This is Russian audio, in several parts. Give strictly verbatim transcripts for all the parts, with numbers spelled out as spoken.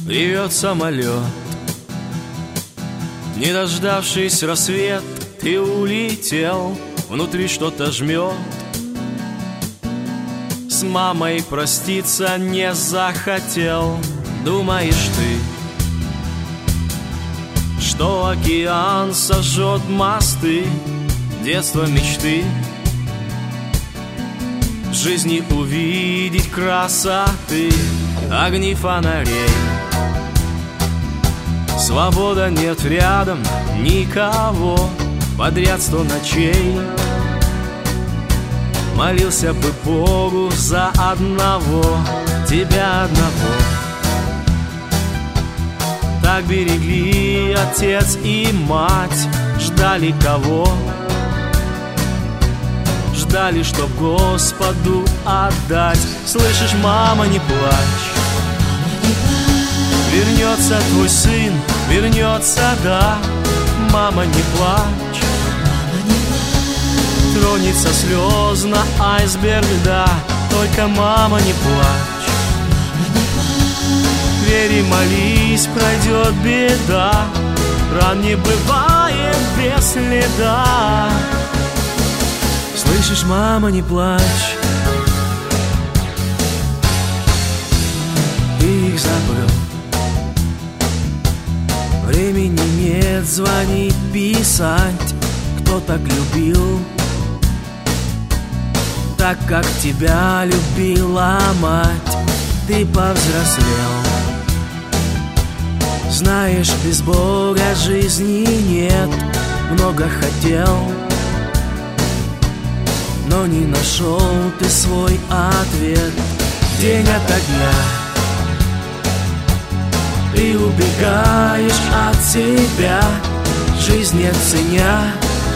Ревет самолет, не дождавшись рассвет, ты улетел, внутри что-то жмет. С мамой проститься не захотел. Думаешь ты, что океан сожжет мосты, детство мечты, в жизни увидеть красоты, огни фонарей. Свобода, нет рядом никого, подряд сто ночей. Молился бы Богу за одного, тебя одного. Так берегли отец и мать, ждали кого? Ждали, чтоб Господу отдать. Слышишь, мама, не плачь, вернется твой сын, вернется, да. Мама, не плачь, тронется слезно айсберг, да. Только, мама, не плачь, вери, молись, пройдет беда. Ран не бывает без следа. Слышишь, мама, не плачь, ты их забыл. Времени нет звонить, писать. Кто так любил, так как тебя любила мать. Ты повзрослел, знаешь, без Бога жизни нет. Много хотел, но не нашел ты свой ответ. День ото дня ты убегаешь от себя, жизнь не ценя,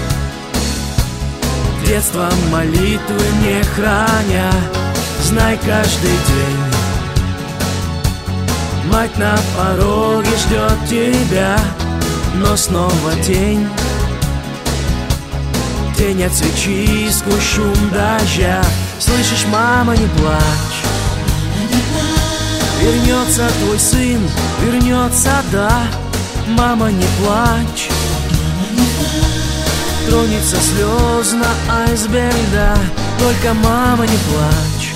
детство молитвы не храня. Знай, каждый день мать на пороге ждет тебя, но снова день, тень от свечи сквозь шум дождя. Слышишь, мама, не плачь, вернется твой сын, вернется, да. Мама, не плачь, тронется слезно айсберг, да. Только, мама, не плачь,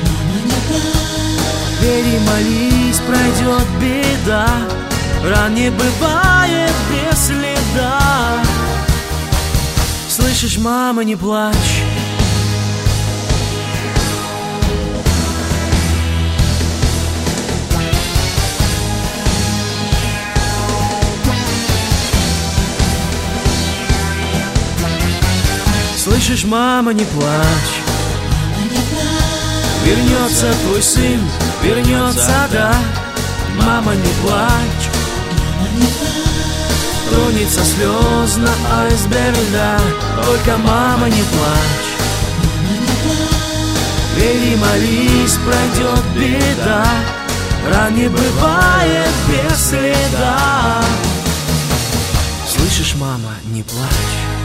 вери, молись, пройдет беда. Ран не бывает без следа. Слышишь, мама, не плачь. Слышишь, мама, не плачь, вернется твой сын, вернется, да. Мама, не плачь, тронется слезно айсберг, да. Только, мама, не плачь, вери, молись, пройдет беда. Ран не бывает без следа. Слышишь, мама, не плачь.